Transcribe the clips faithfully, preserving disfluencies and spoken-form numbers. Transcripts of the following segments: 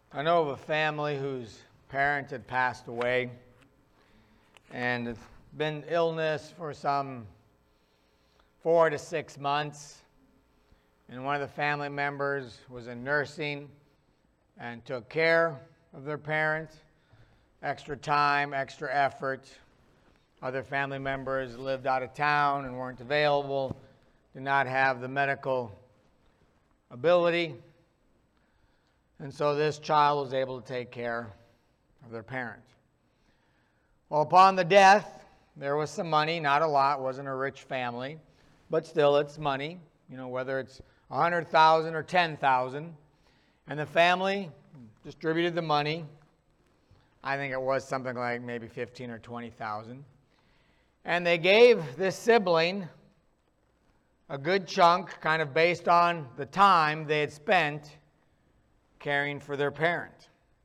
I know of a family whose parent had passed away, and it's been illness for some four to six months. And one of the family members was in nursing and took care of their parent. Extra time, extra effort. Other family members lived out of town and weren't available, did not have the medical ability. And so this child was able to take care of their parent. Well, upon the death, there was some money, not a lot, wasn't a rich family, but still it's money, you know, whether it's one hundred thousand dollars or ten thousand dollars. And the family distributed the money. I think it was something like maybe fifteen thousand dollars or twenty thousand dollars. And they gave this sibling a good chunk, kind of based on the time they had spent caring for their parent.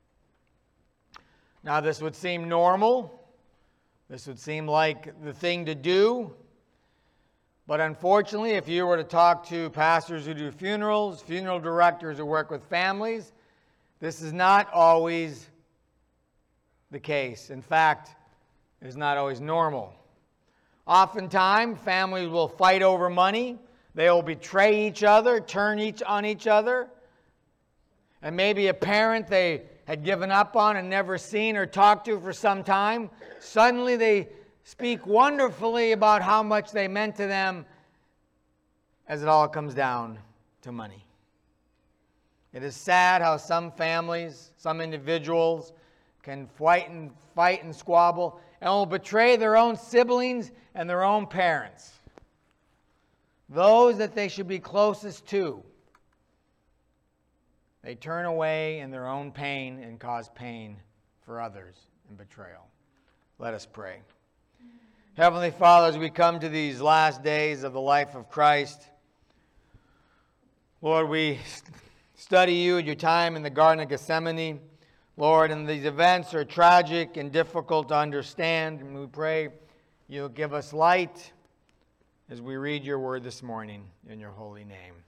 Now, this would seem normal. This would seem like the thing to do. But unfortunately, if you were to talk to pastors who do funerals, funeral directors who work with families, this is not always the case. In fact, it is not always normal. Oftentimes, families will fight over money. They will betray each other, turn each on each other. And maybe a parent they had given up on and never seen or talked to for some time, suddenly they speak wonderfully about how much they meant to them, as it all comes down to money. It is sad how some families, some individuals can fight and fight and squabble and will betray their own siblings and their own parents, those that they should be closest to. They turn away in their own pain and cause pain for others in betrayal. Let us pray. Heavenly Father, as we come to these last days of the life of Christ, Lord, we study you at your time in the Garden of Gethsemane. Lord, and these events are tragic and difficult to understand, and we pray you'll give us light as we read your word this morning in your holy name.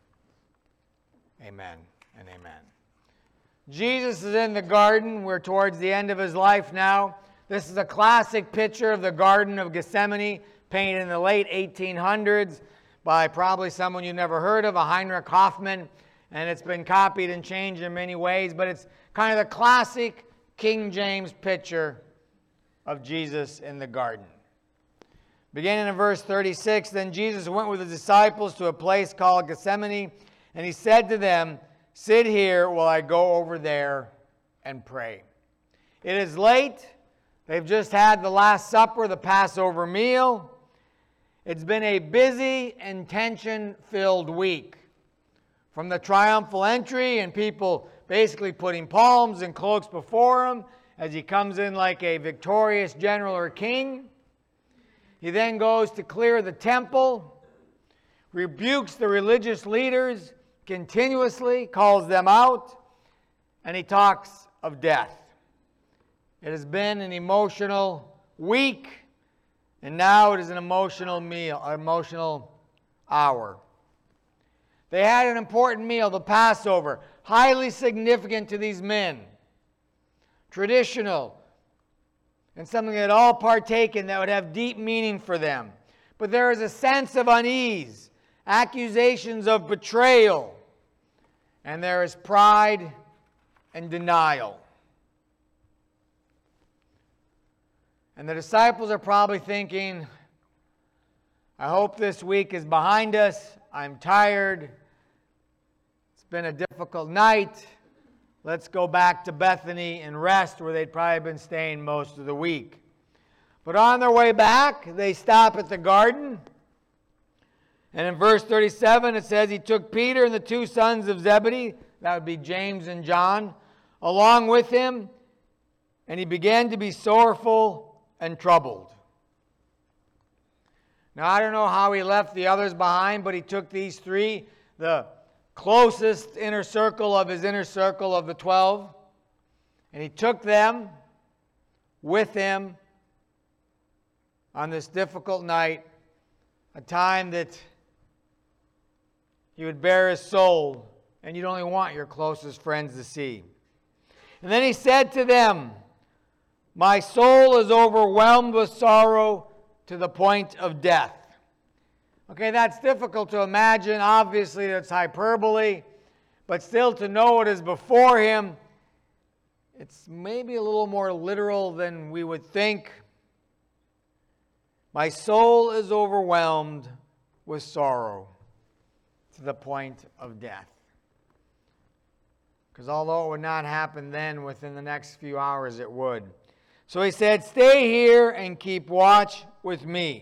Amen and amen. Jesus is in the garden. We're towards the end of his life now. This is a classic picture of the Garden of Gethsemane, painted in the late eighteen hundreds by probably someone you've never heard of, a Heinrich Hoffmann, and it's been copied and changed in many ways, but it's kind of the classic King James picture of Jesus in the garden. Beginning in verse thirty-six, then Jesus went with his disciples to a place called Gethsemane, and he said to them, "Sit here while I go over there and pray." It is late. They've just had the Last Supper, the Passover meal. It's been a busy and tension-filled week. From the triumphal entry and people basically putting palms and cloaks before him as he comes in like a victorious general or king. He then goes to clear the temple, rebukes the religious leaders continuously, calls them out, and he talks of death. It has been an emotional week, and now it is an emotional meal, emotional hour. They had an important meal, the Passover, highly significant to these men, traditional, and something that all partake in that would have deep meaning for them. But there is a sense of unease, accusations of betrayal, and there is pride and denial. And the disciples are probably thinking, I hope this week is behind us. I'm tired. It's been a difficult night. Let's go back to Bethany and rest, where they'd probably been staying most of the week. But on their way back, they stop at the garden. And in verse thirty-seven, it says, he took Peter and the two sons of Zebedee, that would be James and John, along with him, and he began to be sorrowful and troubled. Now, I don't know how he left the others behind, but he took these three, the closest inner circle of his inner circle of the twelve, and he took them with him on this difficult night, a time that he would bare his soul, and you'd only want your closest friends to see. And then he said to them, my soul is overwhelmed with sorrow to the point of death. Okay, that's difficult to imagine. Obviously, that's hyperbole. But still, to know what is before him, it's maybe a little more literal than we would think. My soul is overwhelmed with sorrow to the point of death. Because although it would not happen then, within the next few hours it would. So he said, stay here and keep watch with me.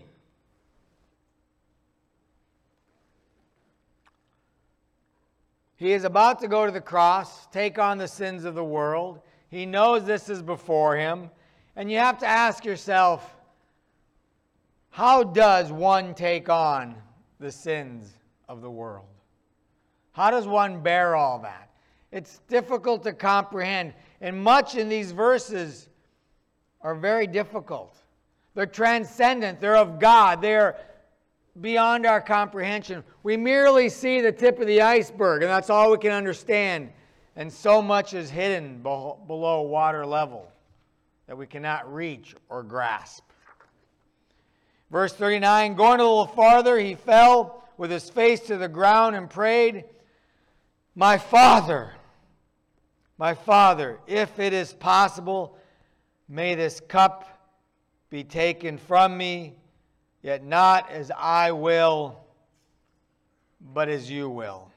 He is about to go to the cross, take on the sins of the world. He knows this is before him. And you have to ask yourself, how does one take on the sins of the world? How does one bear all that? It's difficult to comprehend. And much in these verses are very difficult. They're transcendent. They're of God. They're beyond our comprehension. We merely see the tip of the iceberg, and that's all we can understand. And so much is hidden below water level that we cannot reach or grasp. Verse thirty-nine, going a little farther, he fell with his face to the ground and prayed, my Father, my Father, if it is possible, may this cup be taken from me, yet not as I will, but as you will.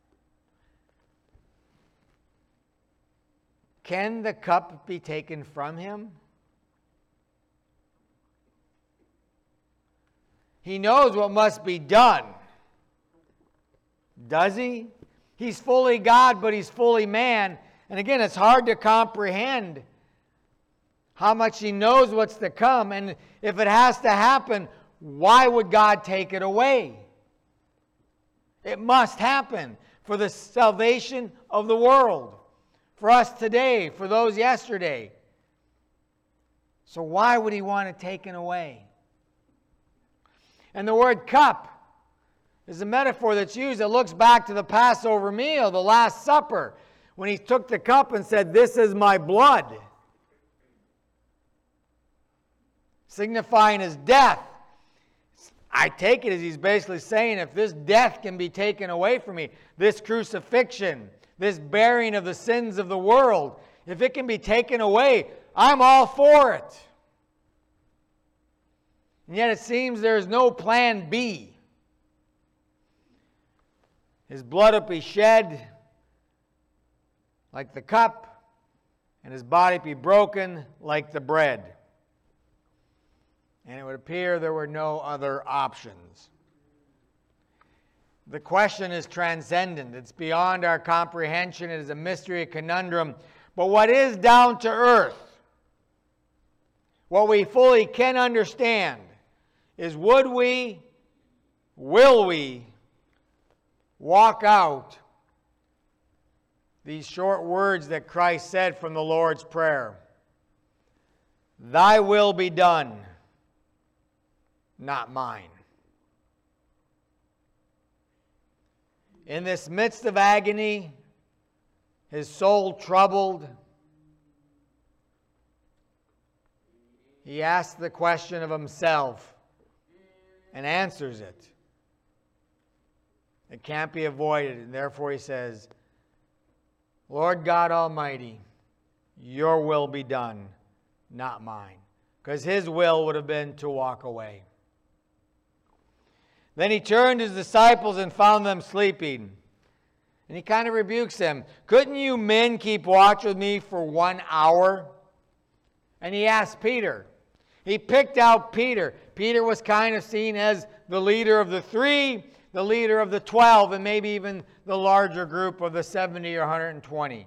Can the cup be taken from him? He knows what must be done. Does he? He's fully God, but he's fully man. And again, it's hard to comprehend how much he knows what's to come. And if it has to happen, why would God take it away? It must happen for the salvation of the world. For us today, for those yesterday. So why would he want it taken away? And the word cup is a metaphor that's used that looks back to the Passover meal, the Last Supper, when he took the cup and said, this is my blood, signifying his death. I take it as he's basically saying, if this death can be taken away from me, this crucifixion, this bearing of the sins of the world, if it can be taken away, I'm all for it. And yet it seems there's no plan B. His blood will be shed like the cup, and his body be broken like the bread. And it would appear there were no other options. The question is transcendent. It's beyond our comprehension. It is a mystery, a conundrum. But what is down to earth, what we fully can understand, is would we, will we, walk out these short words that Christ said from the Lord's Prayer? Thy will be done, not mine. In this midst of agony, his soul troubled, he asks the question of himself and answers it. It can't be avoided, and therefore he says, Lord God Almighty, your will be done, not mine. Because his will would have been to walk away. Then he turned to his disciples and found them sleeping. And he kind of rebukes them. Couldn't you men keep watch with me for one hour? And he asked Peter. He picked out Peter. Peter was kind of seen as the leader of the three, the leader of the twelve, and maybe even the larger group of the seventy or one hundred twenty.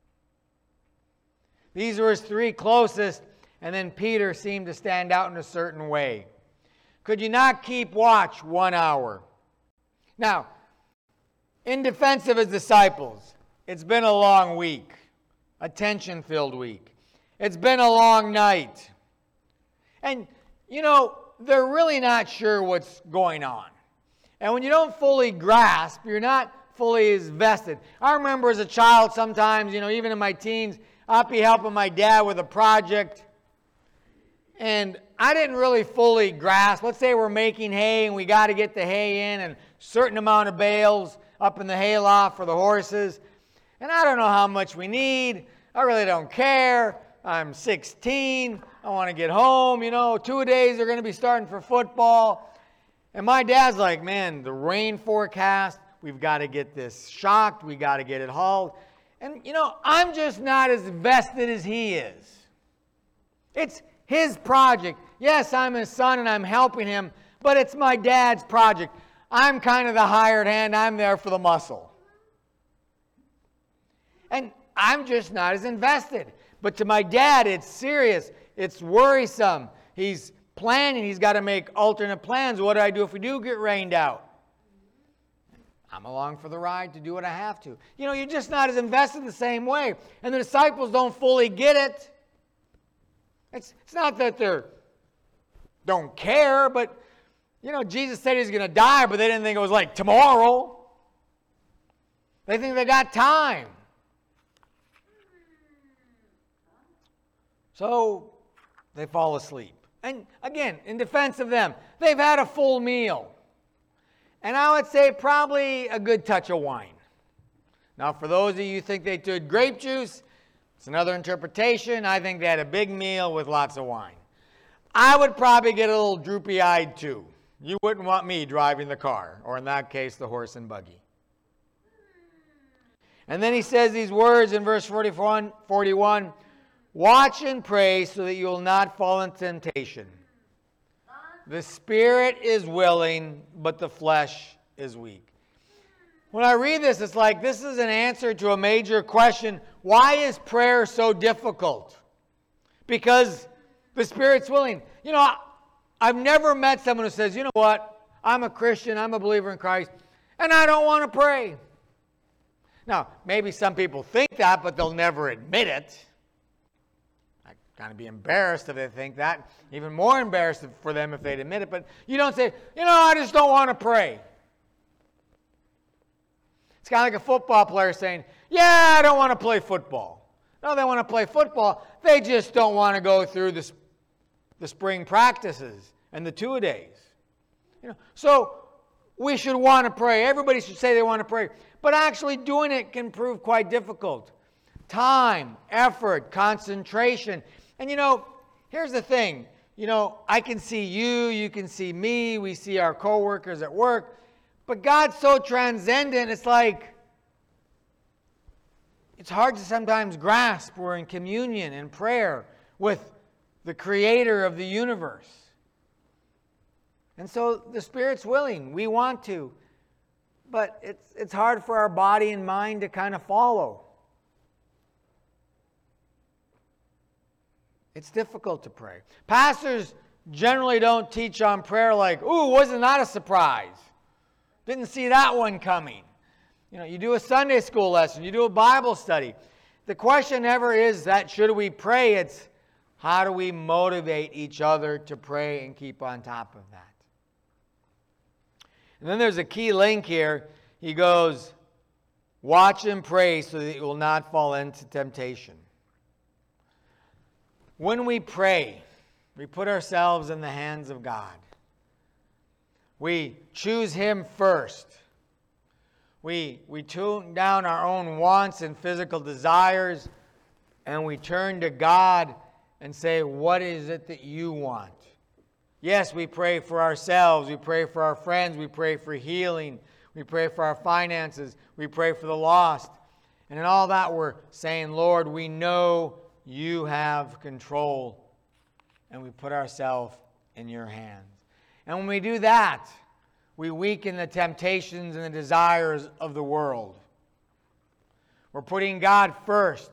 These were his three closest, and then Peter seemed to stand out in a certain way. Could you not keep watch one hour? Now, in defense of his disciples, it's been a long week, a tension-filled week. It's been a long night. And, you know, they're really not sure what's going on. And when you don't fully grasp, you're not fully as vested. I remember as a child sometimes, you know, even in my teens, I'll be helping my dad with a project. And I didn't really fully grasp. Let's say we're making hay and we got to get the hay in and a certain amount of bales up in the hayloft for the horses. And I don't know how much we need. I really don't care. I'm sixteen. I want to get home. You know, two days are going to be starting for football. And my dad's like, man, the rain forecast, we've got to get this shocked. We got to get it hauled. And, you know, I'm just not as vested as he is. It's his project. Yes, I'm his son and I'm helping him, but it's my dad's project. I'm kind of the hired hand. I'm there for the muscle. And I'm just not as invested. But to my dad, it's serious. It's worrisome. He's planning. He's got to make alternate plans. What do I do if we do get rained out? I'm along for the ride to do what I have to. You know, you're just not as invested the same way. And the disciples don't fully get it. It's, it's not that they don't care, but, you know, Jesus said he's going to die, but they didn't think it was like tomorrow. They think they got time. So they fall asleep. And again, in defense of them, they've had a full meal. And I would say probably a good touch of wine. Now, for those of you who think they did grape juice, it's another interpretation. I think they had a big meal with lots of wine. I would probably get a little droopy-eyed too. You wouldn't want me driving the car, or in that case, the horse and buggy. And then he says these words in verse forty-one, watch and pray so that you will not fall into temptation. The spirit is willing, but the flesh is weak. When I read this, it's like this is an answer to a major question. Why is prayer so difficult? Because the spirit's willing. You know, I've never met someone who says, you know what, I'm a Christian, I'm a believer in Christ, and I don't want to pray. Now, maybe some people think that, but they'll never admit it. I'd kind of be embarrassed if they think that. Even more embarrassed for them if they'd admit it. But you don't say, you know, I just don't want to pray. It's kind of like a football player saying, yeah, I don't want to play football. No, they want to play football. They just don't want to go through the, the spring practices and the two-a-days. You know, so we should want to pray. Everybody should say they want to pray. But actually doing it can prove quite difficult. Time, effort, concentration. And you know, here's the thing. You know, I can see you, you can see me, we see our coworkers at work. But God's so transcendent, it's like, it's hard to sometimes grasp. We're in communion and prayer with the creator of the universe. And so the Spirit's willing. We want to. But it's, it's hard for our body and mind to kind of follow. It's difficult to pray. Pastors generally don't teach on prayer like, ooh, wasn't that a surprise? Didn't see that one coming. You know, you do a Sunday school lesson, you do a Bible study. The question never is that should we pray, it's how do we motivate each other to pray and keep on top of that. And then there's a key link here. He goes, watch and pray so that you will not fall into temptation. When we pray, we put ourselves in the hands of God. We choose Him first. We, we tune down our own wants and physical desires, and we turn to God and say, what is it that you want? Yes, we pray for ourselves. We pray for our friends. We pray for healing. We pray for our finances. We pray for the lost. And in all that, we're saying, Lord, we know you have control. And we put ourselves in your hands. And when we do that, we weaken the temptations and the desires of the world. We're putting God first.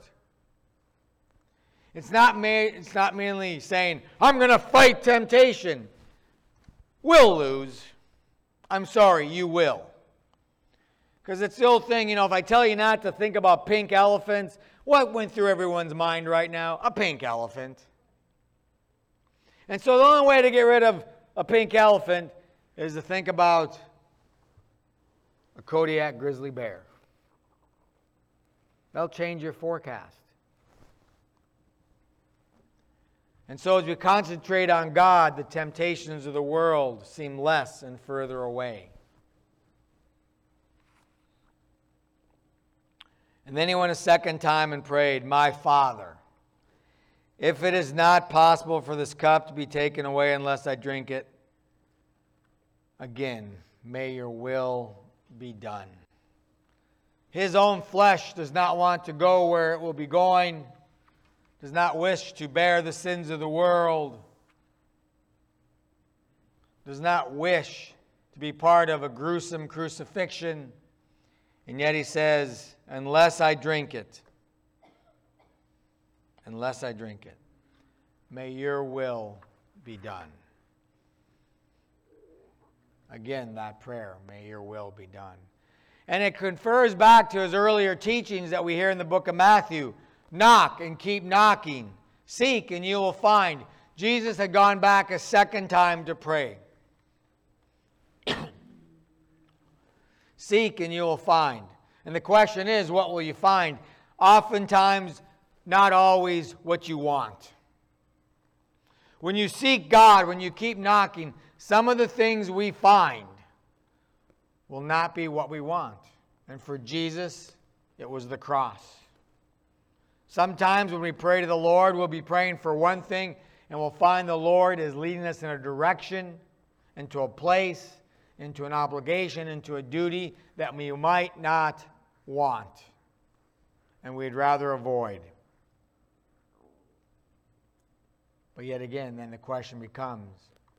It's not, ma- it's not merely saying, I'm going to fight temptation. We'll lose. I'm sorry, you will. Because it's the old thing, you know, if I tell you not to think about pink elephants, what went through everyone's mind right now? A pink elephant. And so the only way to get rid of a pink elephant is to think about a Kodiak grizzly bear. That'll change your forecast. And so as we concentrate on God, the temptations of the world seem less and further away. And then he went a second time and prayed, "My Father, if it is not possible for this cup to be taken away unless I drink it, again, may your will be done." His own flesh does not want to go where it will be going, does not wish to bear the sins of the world, does not wish to be part of a gruesome crucifixion, and yet he says, "Unless I drink it, unless I drink it, may your will be done." Again, that prayer, "May your will be done." And it confers back to his earlier teachings that we hear in the book of Matthew. Knock and keep knocking. Seek and you will find. Jesus had gone back a second time to pray. Seek and you will find. And the question is, what will you find? Oftentimes, not always what you want. When you seek God, when you keep knocking, some of the things we find will not be what we want. And for Jesus, it was the cross. Sometimes when we pray to the Lord, we'll be praying for one thing, and we'll find the Lord is leading us in a direction, into a place, into an obligation, into a duty that we might not want, and we'd rather avoid. But yet again, then the question becomes,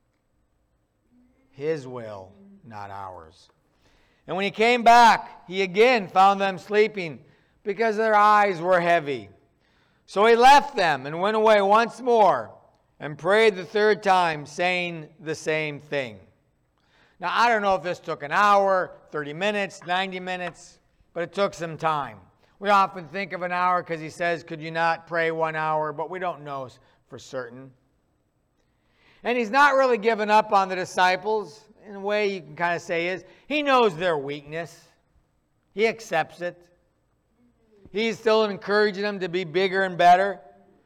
His will, not ours. And when he came back, he again found them sleeping because their eyes were heavy. So he left them and went away once more and prayed the third time, saying the same thing. Now, I don't know if this took an hour, thirty minutes, ninety minutes, but it took some time. We often think of an hour because he says, "Could you not pray one hour?" But we don't know for certain. And he's not really given up on the disciples. In a way you can kind of say is, he knows their weakness. He accepts it. He's still encouraging them to be bigger and better.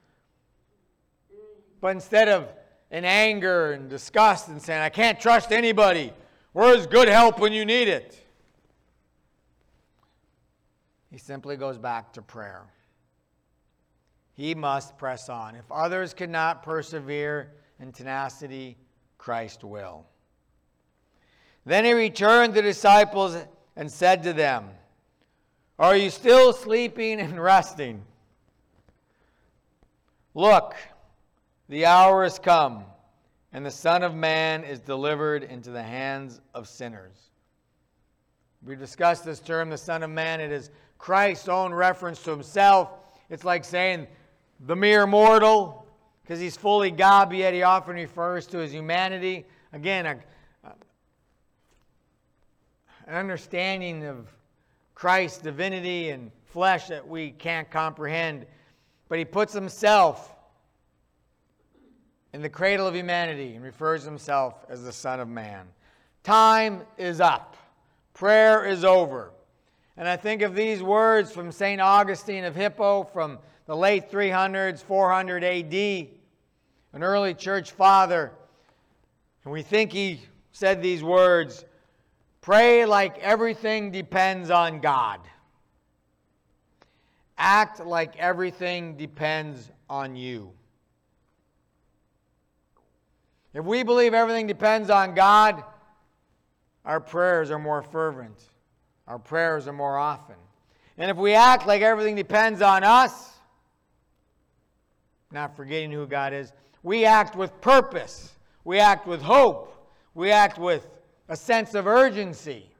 But instead of in anger and disgust and saying, "I can't trust anybody. Where's good help when you need it?" he simply goes back to prayer. He must press on. If others cannot persevere in tenacity, Christ will. Then he returned to the disciples and said to them, "Are you still sleeping and resting? Look, the hour has come, and the Son of Man is delivered into the hands of sinners." We discussed this term, the Son of Man. It is Christ's own reference to himself. It's like saying the mere mortal, because he's fully God, but yet he often refers to his humanity. Again, a, a, an understanding of Christ's divinity and flesh that we can't comprehend. But he puts himself in the cradle of humanity and refers to himself as the Son of Man. Time is up. Prayer is over. And I think of these words from Saint Augustine of Hippo from the late three hundreds, four hundred A D, an early church father. And we think he said these words, "Pray like everything depends on God. Act like everything depends on you." If we believe everything depends on God, our prayers are more fervent. Our prayers are more often. And if we act like everything depends on us, not forgetting who God is, we act with purpose. We act with hope. We act with a sense of urgency.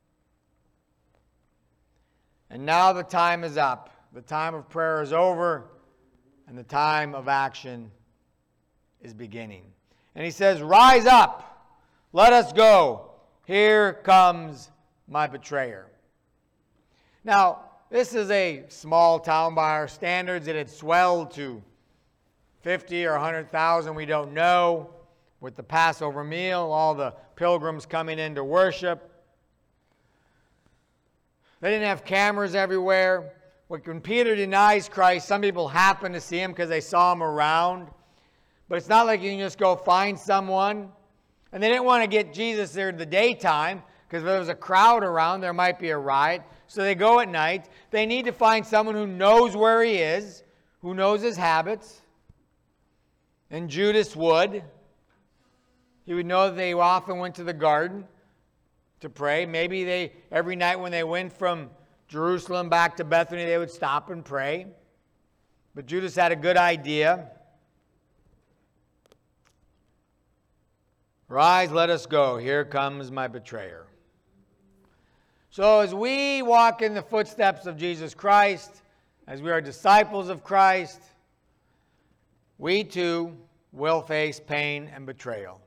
And now the time is up. The time of prayer is over, and the time of action is beginning. And he says, "Rise up, let us go. Here comes my betrayer." Now, this is a small town by our standards. It had swelled to fifty or one hundred thousand, we don't know, with the Passover meal, all the pilgrims coming in to worship. They didn't have cameras everywhere. When Peter denies Christ, some people happen to see him because they saw him around. But it's not like you can just go find someone. And they didn't want to get Jesus there in the daytime, because if there was a crowd around, there might be a riot. So they go at night. They need to find someone who knows where he is, who knows his habits. And Judas would. He would know that they often went to the garden to pray. Maybe they every night when they went from Jerusalem back to Bethany, they would stop and pray. But Judas had a good idea. Rise, let us go. Here comes my betrayer. So as we walk in the footsteps of Jesus Christ, as we are disciples of Christ, we too will face pain and betrayal.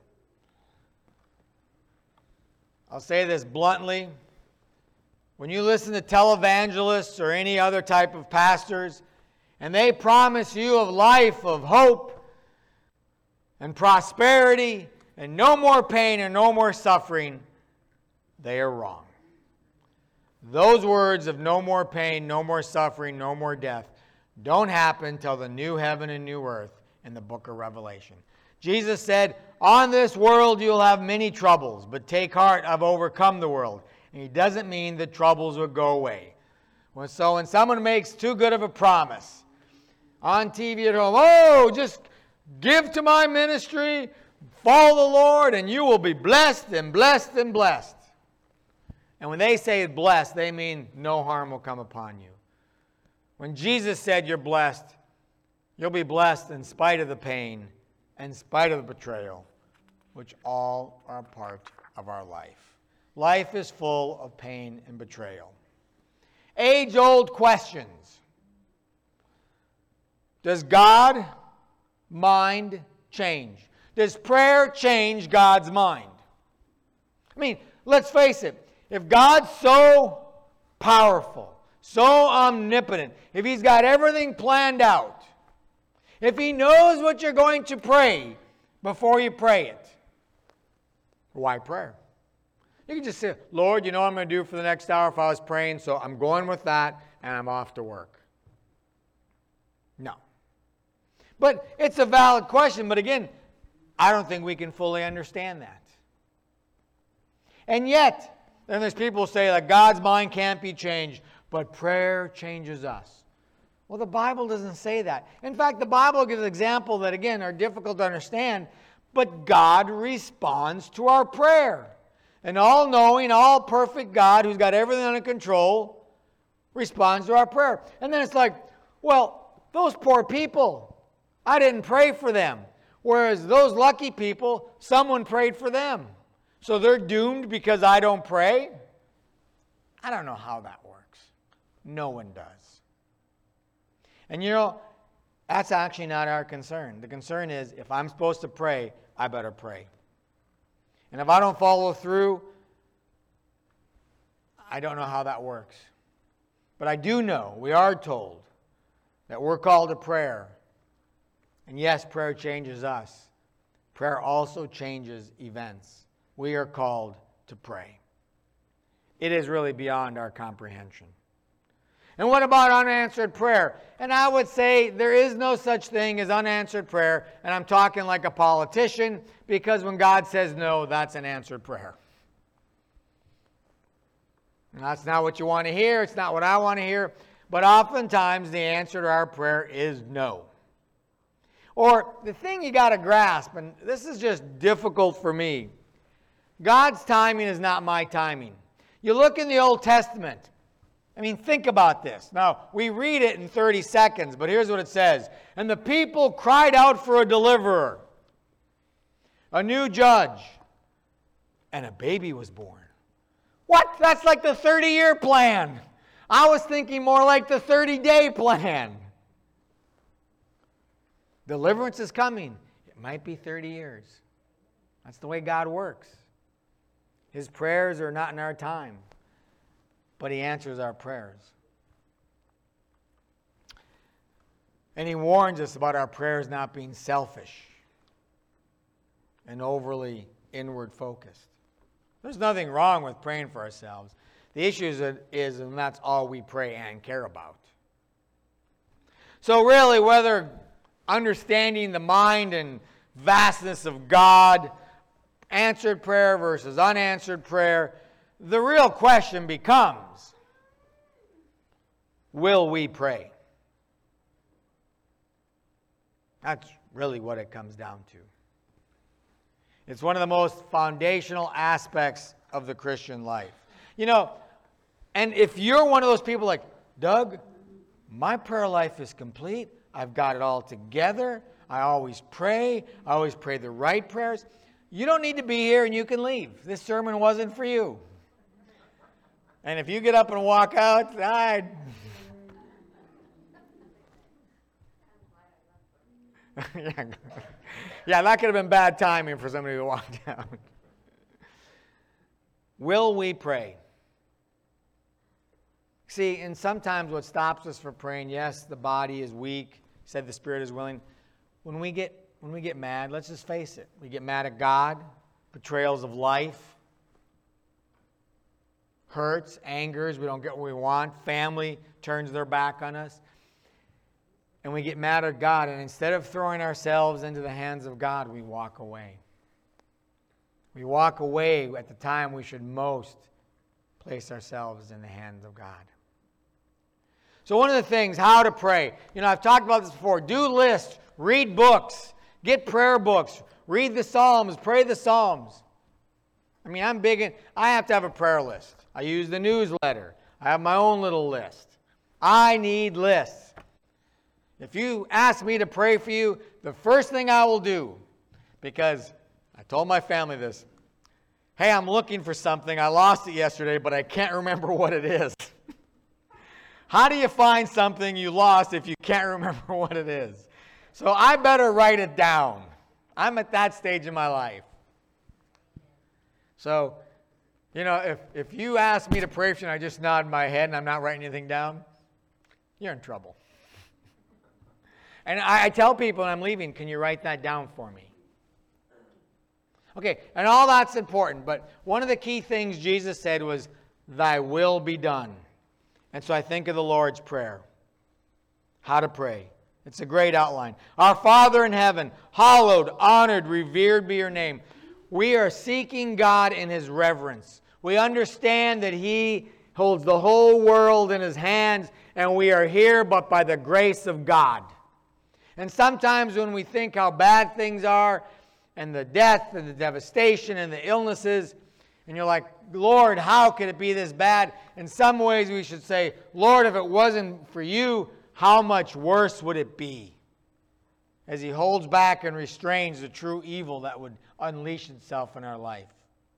I'll say this bluntly. When you listen to televangelists or any other type of pastors, and they promise you of life, of hope, and prosperity, and no more pain and no more suffering, they are wrong. Those words of no more pain, no more suffering, no more death don't happen till the new heaven and new earth in the book of Revelation. Jesus said, on this world you'll have many troubles, but take heart, I've overcome the world. And he doesn't mean the troubles will go away. So when someone makes too good of a promise on T V at home, oh, just give to my ministry, follow the Lord, and you will be blessed and blessed and blessed. And when they say blessed, they mean no harm will come upon you. When Jesus said you're blessed, you'll be blessed in spite of the pain, in spite of the betrayal, which all are a part of our life. Life is full of pain and betrayal. Age-old questions. Does God mind change? Does prayer change God's mind? I mean, let's face it. If God's so powerful, so omnipotent, if he's got everything planned out, if he knows what you're going to pray before you pray it, why prayer? You can just say, Lord, you know what I'm going to do for the next hour if I was praying, so I'm going with that and I'm off to work. No. But it's a valid question, but again, I don't think we can fully understand that. And yet, then there's people who say that God's mind can't be changed, but prayer changes us. Well, the Bible doesn't say that. In fact, the Bible gives examples that, again, are difficult to understand, but God responds to our prayer. An all-knowing, all-perfect God who's got everything under control responds to our prayer. And then it's like, well, those poor people, I didn't pray for them. Whereas those lucky people, someone prayed for them. So they're doomed because I don't pray? I don't know how that works. No one does. And you know, that's actually not our concern. The concern is, if I'm supposed to pray, I better pray. And if I don't follow through, I don't know how that works. But I do know, we are told, that we're called to prayer. And yes, prayer changes us. Prayer also changes events. We are called to pray. It is really beyond our comprehension. And what about unanswered prayer? And I would say there is no such thing as unanswered prayer, and I'm talking like a politician, because when God says no, that's an answered prayer. And that's not what you want to hear. It's not what I want to hear. But oftentimes the answer to our prayer is no. Or the thing you got to grasp, and this is just difficult for me, God's timing is not my timing. You look in the Old Testament. I mean, think about this. Now, we read it in thirty seconds, but here's what it says. And the people cried out for a deliverer, a new judge, and a baby was born. What? That's like the thirty-year plan. I was thinking more like the thirty-day plan. Deliverance is coming. It might be thirty years. That's the way God works. His prayers are not in our time, but he answers our prayers. And he warns us about our prayers not being selfish and overly inward focused. There's nothing wrong with praying for ourselves. The issue is, is and that's all we pray and care about. So really, whether understanding the mind and vastness of God, answered prayer versus unanswered prayer, the real question becomes, will we pray? That's really what it comes down to. It's one of the most foundational aspects of the Christian life. You know, and if you're one of those people like, Doug, my prayer life is complete. I've got it all together. I always pray. I always pray the right prayers. You don't need to be here and you can leave. This sermon wasn't for you. And if you get up and walk out, I... yeah. yeah, that could have been bad timing for somebody to walk down. Will we pray? See, and sometimes what stops us from praying, yes, the body is weak, said the spirit is willing. When we get when we get mad, let's just face it. We get mad at God, betrayals of life, hurts, angers, we don't get what we want, family turns their back on us. And we get mad at God, and instead of throwing ourselves into the hands of God, we walk away. We walk away at the time we should most place ourselves in the hands of God. So one of the things, how to pray. You know, I've talked about this before. Do lists, read books, get prayer books, read the Psalms, pray the Psalms. I mean, I'm big in, I have to have a prayer list. I use the newsletter. I have my own little list. I need lists. If you ask me to pray for you, the first thing I will do, because I told my family this, hey, I'm looking for something. I lost it yesterday, but I can't remember what it is. How do you find something you lost if you can't remember what it is? So I better write it down. I'm at that stage in my life. So, you know, if, if you ask me to pray for you and I just nod my head and I'm not writing anything down, you're in trouble. And I, I tell people when I'm leaving, can you write that down for me? Okay, and all that's important, but one of the key things Jesus said was, thy will be done. And so I think of the Lord's Prayer. How to pray. It's a great outline. Our Father in heaven, hallowed, honored, revered be your name. We are seeking God in his reverence. We understand that he holds the whole world in his hands, and we are here but by the grace of God. And sometimes when we think how bad things are, and the death and the devastation and the illnesses, and you're like, Lord, how could it be this bad? In some ways we should say, Lord, if it wasn't for you, how much worse would it be? As he holds back and restrains the true evil that would unleash itself in our life.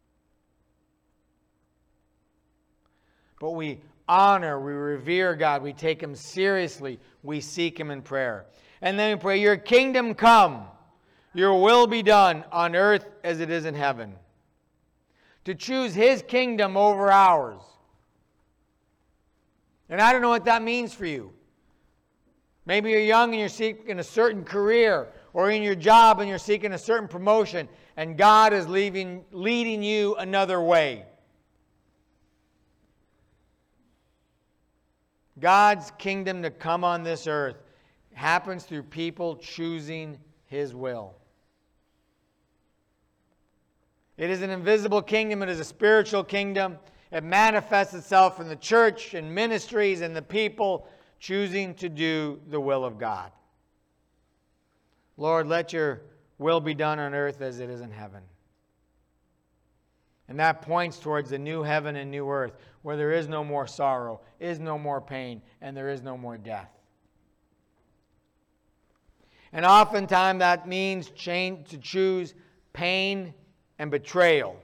But we honor, we revere God, we take him seriously, we seek him in prayer. And then we pray, your kingdom come, your will be done on earth as it is in heaven. To choose his kingdom over ours. And I don't know what that means for you. Maybe you're young and you're seeking a certain career, or in your job and you're seeking a certain promotion, and God is leaving, leading you another way. God's kingdom to come on this earth happens through people choosing his will. It is an invisible kingdom. It is a spiritual kingdom. It manifests itself in the church and ministries and the people choosing to do the will of God. Lord, let your will be done on earth as it is in heaven. And that points towards the new heaven and new earth, where there is no more sorrow, is no more pain, and there is no more death. And oftentimes that means change, to choose pain and betrayal.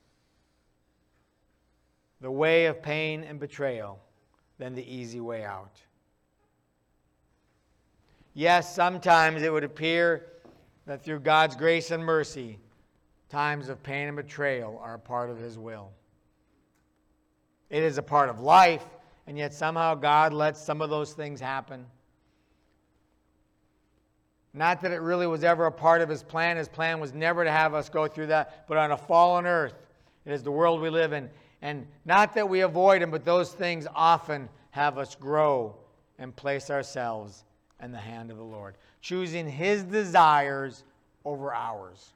The way of pain and betrayal than the easy way out. Yes, sometimes it would appear that through God's grace and mercy, times of pain and betrayal are a part of his will. It is a part of life, and yet somehow God lets some of those things happen. Not that it really was ever a part of his plan. His plan was never to have us go through that, but on a fallen earth, it is the world we live in. And not that we avoid them, but those things often have us grow and place ourselves and the hand of the Lord. Choosing His desires over ours.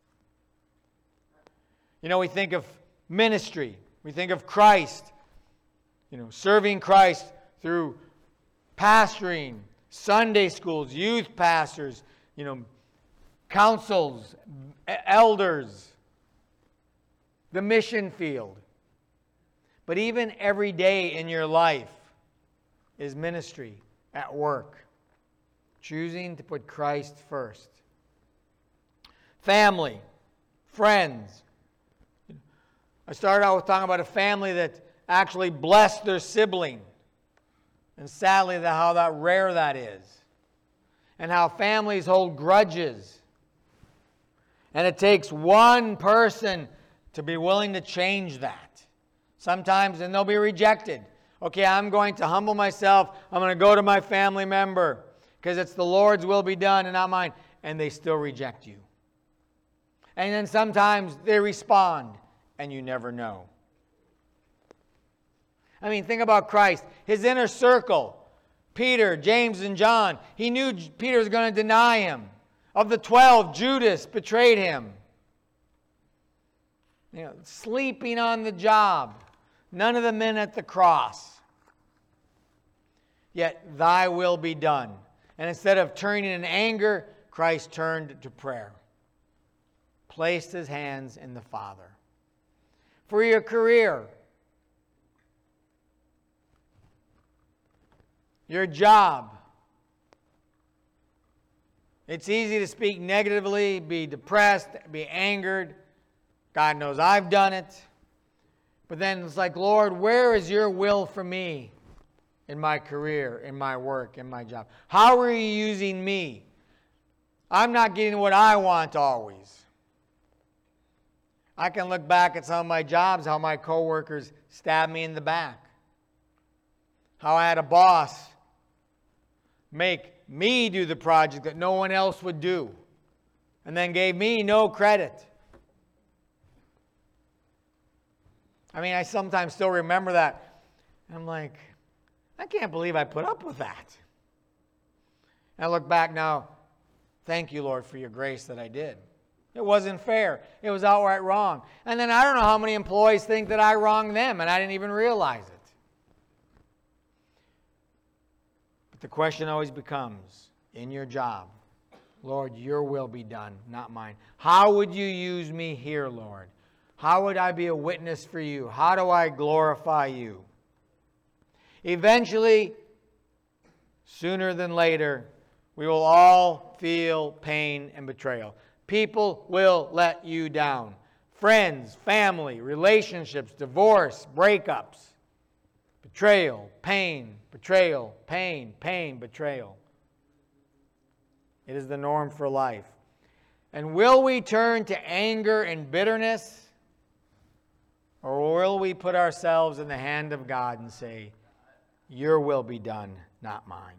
You know, we think of ministry. We think of Christ. You know, serving Christ through pastoring, Sunday schools, youth pastors, you know, councils, elders, the mission field. But even every day in your life is ministry at work. Choosing to put Christ first. Family, friends. I started out with talking about a family that actually blessed their sibling. And sadly, the, how that rare that is. And how families hold grudges. And it takes one person to be willing to change that. Sometimes, and they'll be rejected. Okay, I'm going to humble myself. I'm going to go to my family member because it's the Lord's will be done and not mine. And they still reject you. And then sometimes they respond and you never know. I mean, think about Christ. His inner circle, Peter, James, and John. He knew Peter was going to deny him. Of the twelve, Judas betrayed him. You know, sleeping on the job. None of the men at the cross. Yet thy will be done. And instead of turning in anger, Christ turned to prayer. Placed his hands in the Father. For your career, your job. It's easy to speak negatively, be depressed, be angered. God knows I've done it. But then it's like, Lord, where is your will for me in my career, in my work, in my job? How are you using me? I'm not getting what I want always. I can look back at some of my jobs, how my coworkers stabbed me in the back. How I had a boss make me do the project that no one else would do, and then gave me no credit. I mean, I sometimes still remember that. I'm like, I can't believe I put up with that. And I look back now, thank you, Lord, for your grace that I did. It wasn't fair. It was outright wrong. And then I don't know how many employees think that I wronged them, and I didn't even realize it. But the question always becomes, in your job, Lord, your will be done, not mine. How would you use me here, Lord? How would I be a witness for you? How do I glorify you? Eventually, sooner than later, we will all feel pain and betrayal. People will let you down. Friends, family, relationships, divorce, breakups, betrayal, pain, betrayal, pain, pain, betrayal. It is the norm for life. And will we turn to anger and bitterness? Or will we put ourselves in the hand of God and say, your will be done, not mine?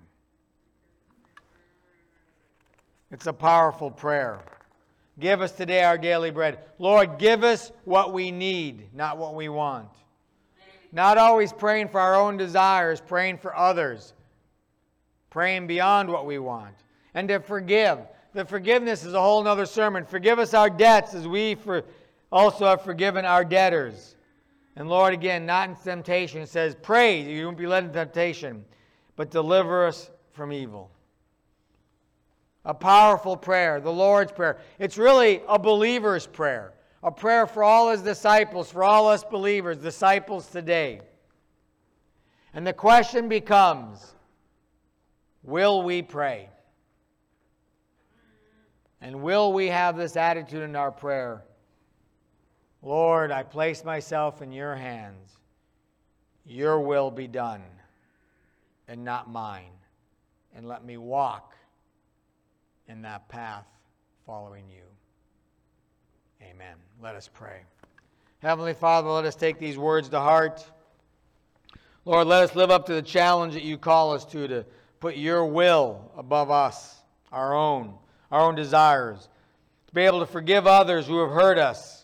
It's a powerful prayer. Give us today our daily bread. Lord, give us what we need, not what we want. Not always praying for our own desires, praying for others. Praying beyond what we want. And to forgive. The forgiveness is a whole other sermon. Forgive us our debts as we for also have forgiven our debtors. And Lord, again, not in temptation. It says, pray, you won't be led into temptation, but deliver us from evil. A powerful prayer, the Lord's Prayer. It's really a believer's prayer. A prayer for all his disciples, for all us believers, disciples today. And the question becomes, will we pray? And will we have this attitude in our prayer? Lord, I place myself in your hands. Your will be done, and not mine. And let me walk in that path following you. Amen. Let us pray. Heavenly Father, let us take these words to heart. Lord, let us live up to the challenge that you call us to, to put your will above us, our own, our own desires, to be able to forgive others who have hurt us.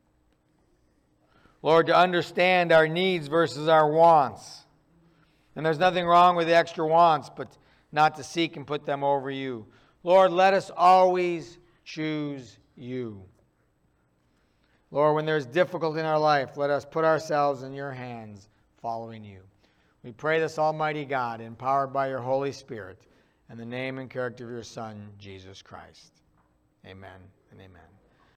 Lord, to understand our needs versus our wants. And there's nothing wrong with the extra wants, but not to seek and put them over you. Lord, let us always choose you. Lord, when there's difficulty in our life, let us put ourselves in your hands, following you. We pray this, Almighty God, empowered by your Holy Spirit, in the name and character of your Son, Jesus Christ. Amen and amen.